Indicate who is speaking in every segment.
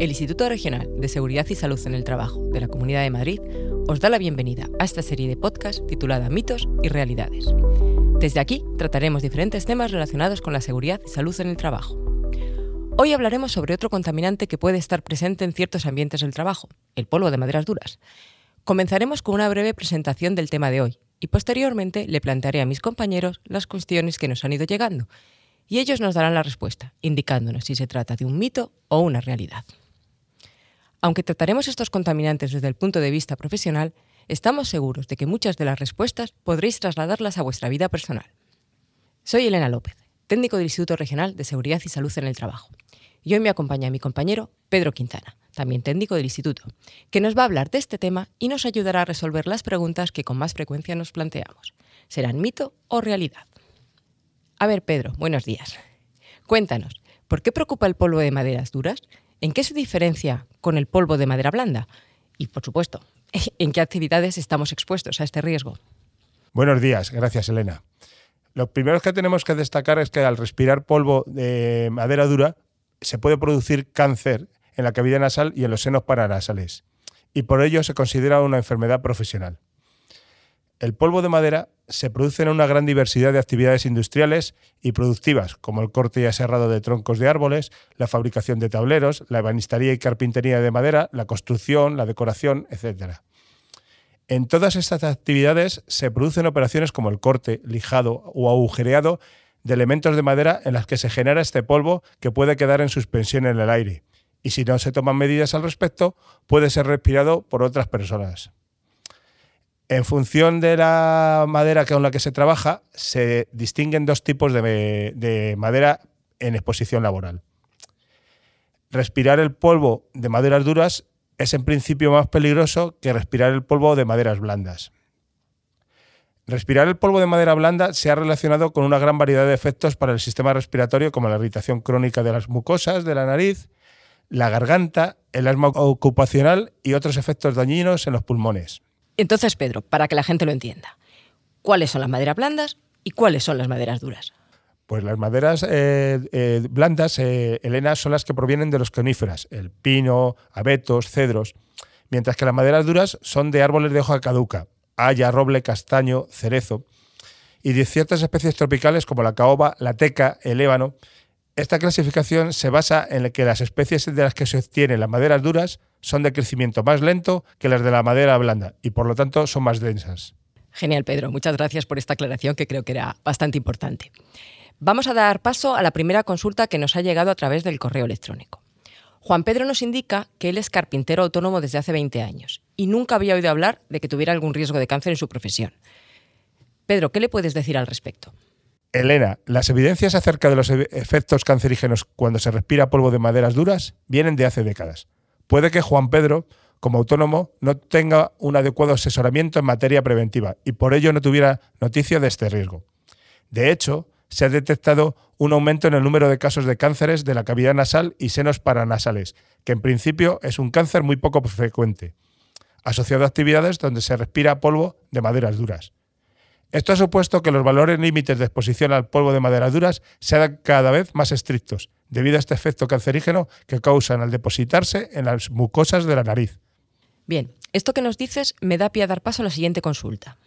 Speaker 1: El Instituto Regional de Seguridad y Salud en el Trabajo de la Comunidad de Madrid os da la bienvenida a esta serie de podcast titulada Mitos y Realidades. Desde aquí trataremos diferentes temas relacionados con la seguridad y salud en el trabajo. Hoy hablaremos sobre otro contaminante que puede estar presente en ciertos ambientes del trabajo, el polvo de maderas duras. Comenzaremos con una breve presentación del tema de hoy y posteriormente le plantearé a mis compañeros las cuestiones que nos han ido llegando y ellos nos darán la respuesta, indicándonos si se trata de un mito o una realidad. Aunque trataremos estos contaminantes desde el punto de vista profesional, estamos seguros de que muchas de las respuestas podréis trasladarlas a vuestra vida personal. Soy Elena López, técnico del Instituto Regional de Seguridad y Salud en el Trabajo. Y hoy me acompaña mi compañero Pedro Quintana, también técnico del Instituto, que nos va a hablar de este tema y nos ayudará a resolver las preguntas que con más frecuencia nos planteamos. ¿Serán mito o realidad? A ver, Pedro, buenos días. Cuéntanos, ¿por qué preocupa el polvo de maderas duras? ¿En qué se diferencia con el polvo de madera blanda? Y, por supuesto, ¿en qué actividades estamos expuestos a este riesgo?
Speaker 2: Buenos días, gracias Elena. Lo primero que tenemos que destacar es que al respirar polvo de madera dura se puede producir cáncer en la cavidad nasal y en los senos paranasales, y por ello se considera una enfermedad profesional. El polvo de madera se produce en una gran diversidad de actividades industriales y productivas, como el corte y aserrado de troncos de árboles, la fabricación de tableros, la ebanistería y carpintería de madera, la construcción, la decoración, etc. En todas estas actividades se producen operaciones como el corte, lijado o agujereado de elementos de madera en las que se genera este polvo que puede quedar en suspensión en el aire, y si no se toman medidas al respecto, puede ser respirado por otras personas. En función de la madera con la que se trabaja, se distinguen dos tipos de madera en exposición laboral. Respirar el polvo de maderas duras es en principio más peligroso que respirar el polvo de maderas blandas. Respirar el polvo de madera blanda se ha relacionado con una gran variedad de efectos para el sistema respiratorio, como la irritación crónica de las mucosas de la nariz, la garganta, el asma ocupacional y otros efectos dañinos en los pulmones.
Speaker 1: Entonces, Pedro, para que la gente lo entienda, ¿cuáles son las maderas blandas y cuáles son las maderas duras?
Speaker 2: Pues las maderas blandas, Elena, son las que provienen de los coníferas, el pino, abetos, cedros, mientras que las maderas duras son de árboles de hoja caduca, haya, roble, castaño, cerezo, y de ciertas especies tropicales como la caoba, la teca, el ébano. Esta clasificación se basa en que las especies de las que se obtienen las maderas duras son de crecimiento más lento que las de la madera blanda y por lo tanto son más densas.
Speaker 1: Genial, Pedro. Muchas gracias por esta aclaración que creo que era bastante importante. Vamos a dar paso a la primera consulta que nos ha llegado a través del correo electrónico. Juan Pedro nos indica que él es carpintero autónomo desde hace 20 años y nunca había oído hablar de que tuviera algún riesgo de cáncer en su profesión. Pedro, ¿qué le puedes decir al respecto?
Speaker 2: Elena, las evidencias acerca de los efectos cancerígenos cuando se respira polvo de maderas duras vienen de hace décadas. Puede que Juan Pedro, como autónomo, no tenga un adecuado asesoramiento en materia preventiva y por ello no tuviera noticia de este riesgo. De hecho, se ha detectado un aumento en el número de casos de cánceres de la cavidad nasal y senos paranasales, que en principio es un cáncer muy poco frecuente, asociado a actividades donde se respira polvo de maderas duras. Esto ha supuesto que los valores límites de exposición al polvo de maderas duras sean cada vez más estrictos, debido a este efecto cancerígeno que causan al depositarse en las mucosas de la nariz.
Speaker 1: Bien, esto que nos dices me da pie a dar paso a la siguiente consulta.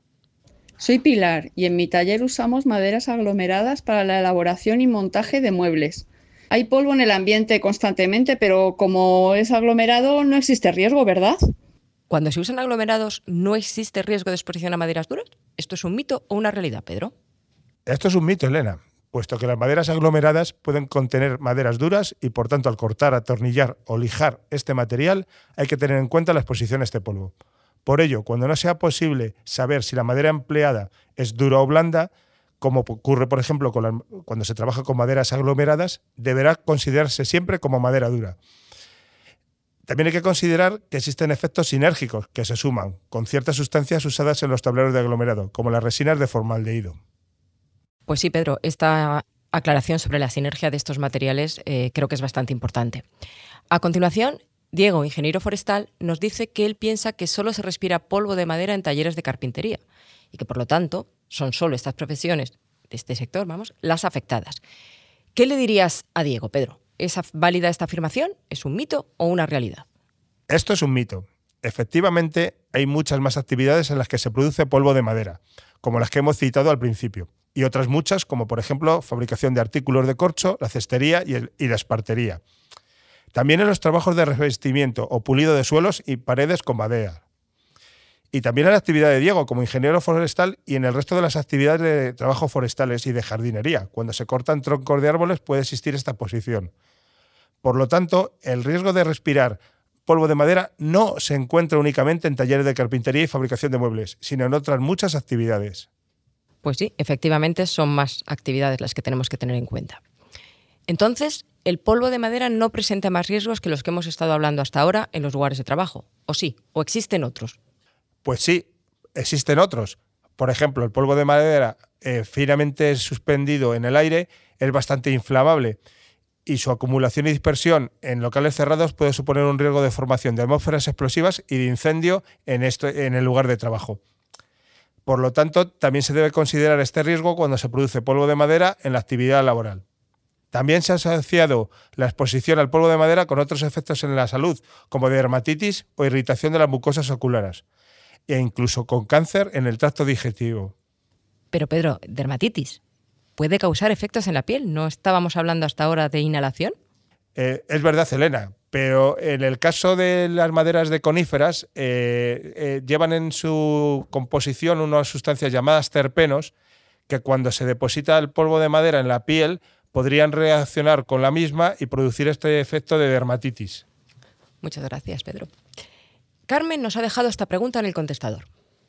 Speaker 3: Soy Pilar y en mi taller usamos maderas aglomeradas para la elaboración y montaje de muebles. Hay polvo en el ambiente constantemente, pero como es aglomerado no existe riesgo, ¿verdad?
Speaker 1: Cuando se usan aglomerados, ¿no existe riesgo de exposición a maderas duras? ¿Esto es un mito o una realidad, Pedro?
Speaker 2: Esto es un mito, Elena, puesto que las maderas aglomeradas pueden contener maderas duras y, por tanto, al cortar, atornillar o lijar este material, hay que tener en cuenta la exposición a este polvo. Por ello, cuando no sea posible saber si la madera empleada es dura o blanda, como ocurre, por ejemplo, cuando se trabaja con maderas aglomeradas, deberá considerarse siempre como madera dura. También hay que considerar que existen efectos sinérgicos que se suman con ciertas sustancias usadas en los tableros de aglomerado, como las resinas de formaldehído.
Speaker 1: Pues sí, Pedro, esta aclaración sobre la sinergia de estos materiales creo que es bastante importante. A continuación, Diego, ingeniero forestal, nos dice que él piensa que solo se respira polvo de madera en talleres de carpintería y que, por lo tanto, son solo estas profesiones de este sector, las afectadas. ¿Qué le dirías a Diego, Pedro? ¿Es válida esta afirmación? ¿Es un mito o una realidad?
Speaker 2: Esto es un mito. Efectivamente, hay muchas más actividades en las que se produce polvo de madera, como las que hemos citado al principio, y otras muchas, como por ejemplo fabricación de artículos de corcho, la cestería y la espartería. También en los trabajos de revestimiento o pulido de suelos y paredes con madera. Y también en la actividad de Diego como ingeniero forestal y en el resto de las actividades de trabajo forestales y de jardinería. Cuando se cortan troncos de árboles puede existir esta posición. Por lo tanto, el riesgo de respirar polvo de madera no se encuentra únicamente en talleres de carpintería y fabricación de muebles, sino en otras muchas actividades.
Speaker 1: Pues sí, efectivamente son más actividades las que tenemos que tener en cuenta. Entonces, ¿el polvo de madera no presenta más riesgos que los que hemos estado hablando hasta ahora en los lugares de trabajo? ¿O sí? ¿O existen otros?
Speaker 2: Pues sí, existen otros. Por ejemplo, el polvo de madera finamente suspendido en el aire es bastante inflamable y su acumulación y dispersión en locales cerrados puede suponer un riesgo de formación de atmósferas explosivas y de incendio en el lugar de trabajo. Por lo tanto, también se debe considerar este riesgo cuando se produce polvo de madera en la actividad laboral. También se ha asociado la exposición al polvo de madera con otros efectos en la salud, como dermatitis o irritación de las mucosas oculares, e incluso con cáncer en el tracto digestivo.
Speaker 1: Pero Pedro, dermatitis, ¿puede causar efectos en la piel? ¿No estábamos hablando hasta ahora de inhalación?
Speaker 2: Es verdad, Elena, pero en el caso de las maderas de coníferas, llevan en su composición unas sustancias llamadas terpenos que cuando se deposita el polvo de madera en la piel podrían reaccionar con la misma y producir este efecto de dermatitis.
Speaker 1: Muchas gracias, Pedro. Carmen nos ha dejado esta pregunta en el contestador.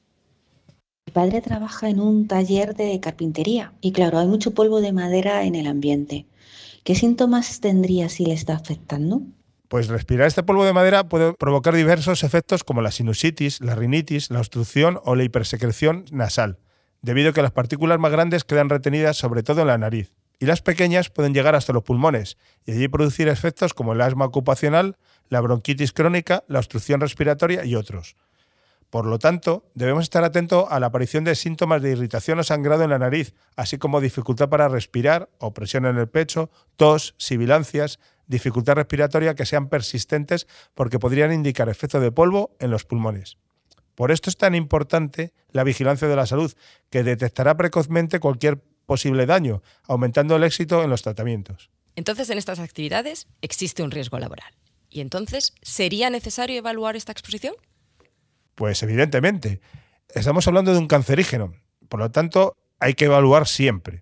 Speaker 4: Mi padre trabaja en un taller de carpintería y claro, hay mucho polvo de madera en el ambiente. ¿Qué síntomas tendría si le está afectando?
Speaker 2: Pues respirar este polvo de madera puede provocar diversos efectos como la sinusitis, la rinitis, la obstrucción o la hipersecreción nasal, debido a que las partículas más grandes quedan retenidas sobre todo en la nariz, y las pequeñas pueden llegar hasta los pulmones y allí producir efectos como el asma ocupacional, la bronquitis crónica, la obstrucción respiratoria y otros. Por lo tanto, debemos estar atentos a la aparición de síntomas de irritación o sangrado en la nariz, así como dificultad para respirar, opresión en el pecho, tos, sibilancias, dificultad respiratoria que sean persistentes porque podrían indicar efecto de polvo en los pulmones. Por esto es tan importante la vigilancia de la salud, que detectará precozmente cualquier posible daño, aumentando el éxito en los tratamientos.
Speaker 1: Entonces, en estas actividades existe un riesgo laboral. ¿Y entonces sería necesario evaluar esta exposición?
Speaker 2: Pues evidentemente, estamos hablando de un cancerígeno, por lo tanto hay que evaluar siempre.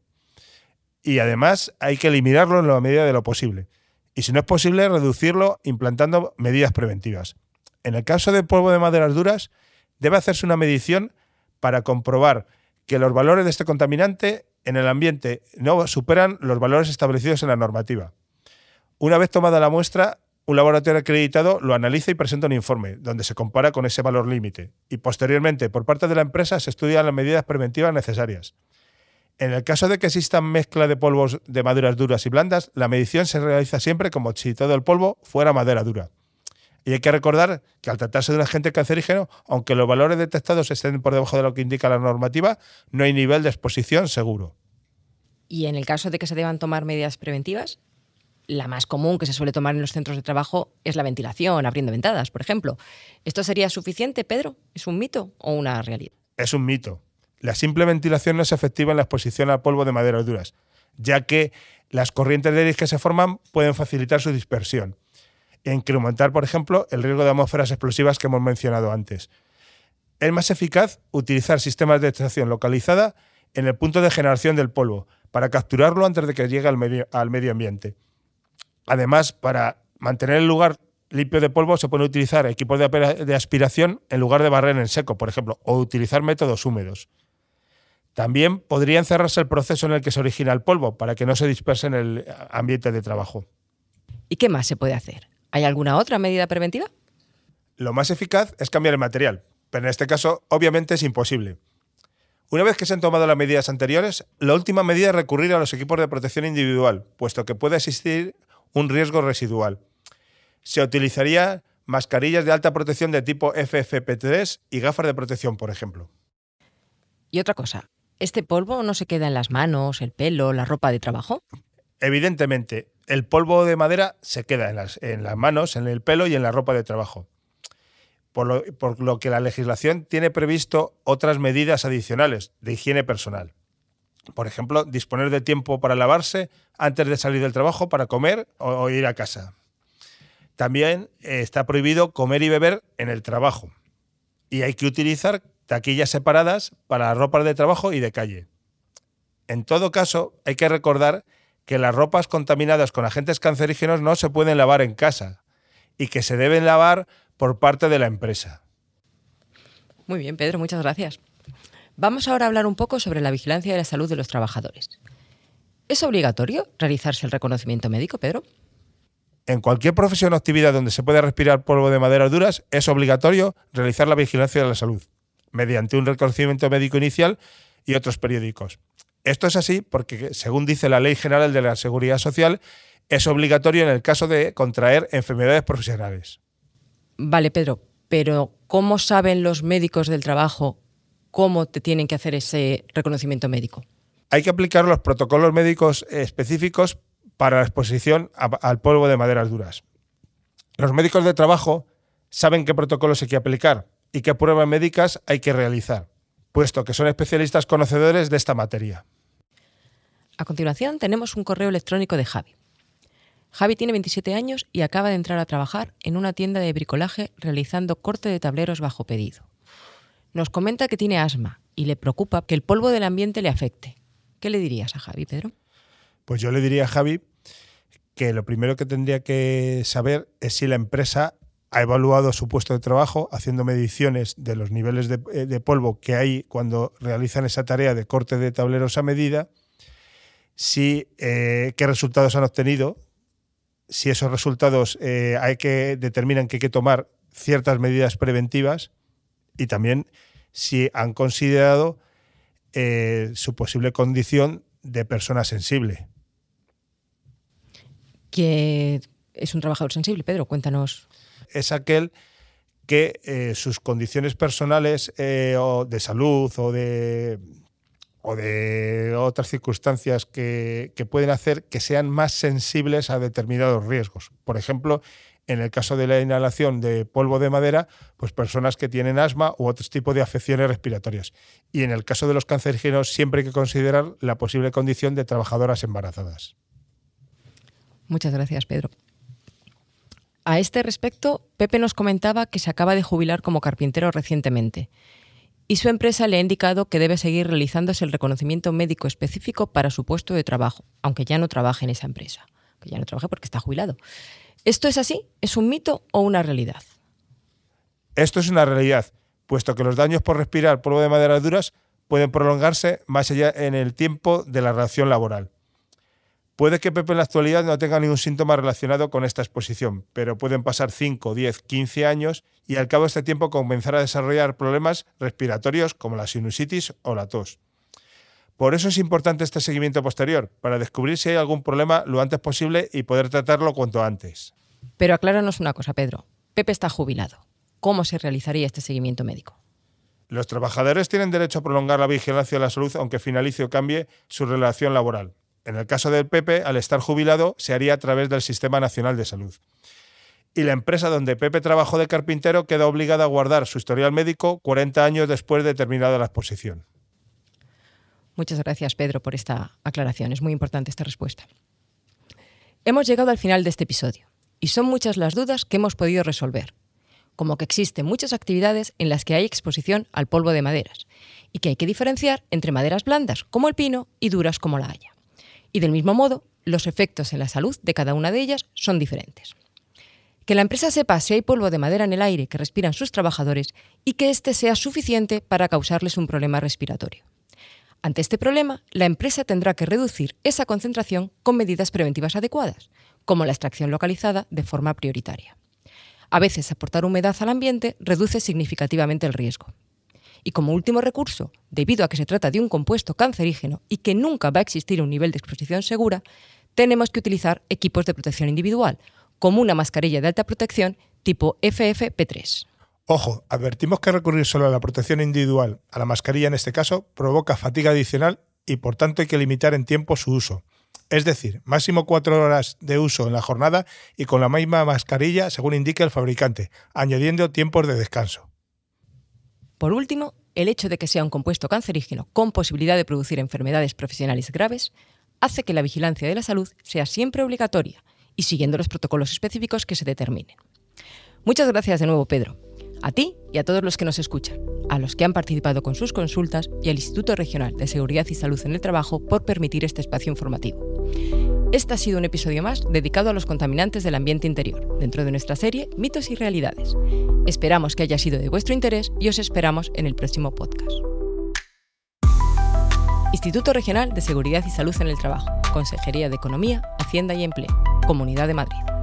Speaker 2: Y además hay que eliminarlo en la medida de lo posible. Y si no es posible, reducirlo implantando medidas preventivas. En el caso del polvo de maderas duras, debe hacerse una medición para comprobar que los valores de este contaminante en el ambiente no superan los valores establecidos en la normativa. Una vez tomada la muestra, un laboratorio acreditado lo analiza y presenta un informe donde se compara con ese valor límite y posteriormente por parte de la empresa se estudian las medidas preventivas necesarias. En el caso de que exista mezcla de polvos de maderas duras y blandas, la medición se realiza siempre como si todo el polvo fuera madera dura. Y hay que recordar que al tratarse de un agente cancerígeno, aunque los valores detectados estén por debajo de lo que indica la normativa, no hay nivel de exposición seguro.
Speaker 1: Y en el caso de que se deban tomar medidas preventivas, la más común que se suele tomar en los centros de trabajo es la ventilación, abriendo ventanas, por ejemplo. ¿Esto sería suficiente, Pedro? ¿Es un mito o una realidad?
Speaker 2: Es un mito. La simple ventilación no es efectiva en la exposición al polvo de maderas duras, ya que las corrientes de aire que se forman pueden facilitar su dispersión e incrementar, por ejemplo, el riesgo de atmósferas explosivas que hemos mencionado antes. Es más eficaz utilizar sistemas de detección localizada en el punto de generación del polvo para capturarlo antes de que llegue al medio ambiente. Además, para mantener el lugar limpio de polvo se pueden utilizar equipos de aspiración en lugar de barrer en seco, por ejemplo, o utilizar métodos húmedos. También podría encerrarse el proceso en el que se origina el polvo para que no se disperse en el ambiente de trabajo.
Speaker 1: ¿Y qué más se puede hacer? ¿Hay alguna otra medida preventiva?
Speaker 2: Lo más eficaz es cambiar el material, pero en este caso obviamente es imposible. Una vez que se han tomado las medidas anteriores, la última medida es recurrir a los equipos de protección individual, puesto que puede existir un riesgo residual. Se utilizaría mascarillas de alta protección de tipo FFP3 y gafas de protección, por ejemplo.
Speaker 1: Y otra cosa, ¿este polvo no se queda en las manos, el pelo, la ropa de trabajo?
Speaker 2: Evidentemente, el polvo de madera se queda en las manos, en el pelo y en la ropa de trabajo. Por lo que la legislación tiene previsto otras medidas adicionales de higiene personal. Por ejemplo, disponer de tiempo para lavarse antes de salir del trabajo, para comer o ir a casa. También está prohibido comer y beber en el trabajo. Y hay que utilizar taquillas separadas para ropas de trabajo y de calle. En todo caso, hay que recordar que las ropas contaminadas con agentes cancerígenos no se pueden lavar en casa y que se deben lavar por parte de la empresa.
Speaker 1: Muy bien, Pedro, muchas gracias. Vamos ahora a hablar un poco sobre la vigilancia de la salud de los trabajadores. ¿Es obligatorio realizarse el reconocimiento médico, Pedro?
Speaker 2: En cualquier profesión o actividad donde se pueda respirar polvo de maderas duras, es obligatorio realizar la vigilancia de la salud, mediante un reconocimiento médico inicial y otros periódicos. Esto es así porque, según dice la Ley General de la Seguridad Social, es obligatorio en el caso de contraer enfermedades profesionales.
Speaker 1: Vale, Pedro, pero ¿cómo saben los médicos del trabajo cómo te tienen que hacer ese reconocimiento médico?
Speaker 2: Hay que aplicar los protocolos médicos específicos para la exposición al polvo de maderas duras. Los médicos de trabajo saben qué protocolos hay que aplicar y qué pruebas médicas hay que realizar, puesto que son especialistas conocedores de esta materia.
Speaker 1: A continuación tenemos un correo electrónico de Javi. Javi tiene 27 años y acaba de entrar a trabajar en una tienda de bricolaje realizando corte de tableros bajo pedido. Nos comenta que tiene asma y le preocupa que el polvo del ambiente le afecte. ¿Qué le dirías a Javi, Pedro?
Speaker 2: Pues yo le diría a Javi que lo primero que tendría que saber es si la empresa ha evaluado su puesto de trabajo haciendo mediciones de los niveles de polvo que hay cuando realizan esa tarea de corte de tableros a medida, qué resultados han obtenido, si esos resultados determinan que hay que tomar ciertas medidas preventivas y también si han considerado su posible condición de persona sensible.
Speaker 1: ¿Qué es un trabajador sensible, Pedro? Cuéntanos.
Speaker 2: Es aquel que sus condiciones personales o de salud o de otras circunstancias que pueden hacer que sean más sensibles a determinados riesgos. Por ejemplo, en el caso de la inhalación de polvo de madera, pues personas que tienen asma u otros tipos de afecciones respiratorias. Y en el caso de los cancerígenos, siempre hay que considerar la posible condición de trabajadoras embarazadas.
Speaker 1: Muchas gracias, Pedro. A este respecto, Pepe nos comentaba que se acaba de jubilar como carpintero recientemente y su empresa le ha indicado que debe seguir realizándose el reconocimiento médico específico para su puesto de trabajo, aunque ya no trabaje en esa empresa, que ya no trabaja porque está jubilado. ¿Esto es así? ¿Es un mito o una realidad?
Speaker 2: Esto es una realidad, puesto que los daños por respirar polvo de maderas duras pueden prolongarse más allá en el tiempo de la relación laboral. Puede que Pepe en la actualidad no tenga ningún síntoma relacionado con esta exposición, pero pueden pasar 5, 10, 15 años y al cabo de este tiempo comenzar a desarrollar problemas respiratorios como la sinusitis o la tos. Por eso es importante este seguimiento posterior, para descubrir si hay algún problema lo antes posible y poder tratarlo cuanto antes.
Speaker 1: Pero acláranos una cosa, Pedro. Pepe está jubilado. ¿Cómo se realizaría este seguimiento médico?
Speaker 2: Los trabajadores tienen derecho a prolongar la vigilancia de la salud aunque finalice o cambie su relación laboral. En el caso del Pepe, al estar jubilado, se haría a través del Sistema Nacional de Salud. Y la empresa donde Pepe trabajó de carpintero queda obligada a guardar su historial médico 40 años después de terminada la exposición.
Speaker 1: Muchas gracias, Pedro, por esta aclaración. Es muy importante esta respuesta. Hemos llegado al final de este episodio y son muchas las dudas que hemos podido resolver, como que existen muchas actividades en las que hay exposición al polvo de maderas y que hay que diferenciar entre maderas blandas, como el pino, y duras, como la haya. Y del mismo modo, los efectos en la salud de cada una de ellas son diferentes. Que la empresa sepa si hay polvo de madera en el aire que respiran sus trabajadores y que éste sea suficiente para causarles un problema respiratorio. Ante este problema, la empresa tendrá que reducir esa concentración con medidas preventivas adecuadas, como la extracción localizada de forma prioritaria. A veces, aportar humedad al ambiente reduce significativamente el riesgo. Y como último recurso, debido a que se trata de un compuesto cancerígeno y que nunca va a existir un nivel de exposición segura, tenemos que utilizar equipos de protección individual, como una mascarilla de alta protección tipo FFP3.
Speaker 2: Ojo, advertimos que recurrir solo a la protección individual, a la mascarilla en este caso, provoca fatiga adicional y por tanto hay que limitar en tiempo su uso. Es decir, máximo 4 horas de uso en la jornada y con la misma mascarilla según indique el fabricante, añadiendo tiempos de descanso.
Speaker 1: Por último, el hecho de que sea un compuesto cancerígeno con posibilidad de producir enfermedades profesionales graves hace que la vigilancia de la salud sea siempre obligatoria y siguiendo los protocolos específicos que se determinen. Muchas gracias de nuevo, Pedro. A ti y a todos los que nos escuchan, a los que han participado con sus consultas y al Instituto Regional de Seguridad y Salud en el Trabajo por permitir este espacio informativo. Este ha sido un episodio más dedicado a los contaminantes del ambiente interior, dentro de nuestra serie Mitos y Realidades. Esperamos que haya sido de vuestro interés y os esperamos en el próximo podcast. Instituto Regional de Seguridad y Salud en el Trabajo, Consejería de Economía, Hacienda y Empleo, Comunidad de Madrid.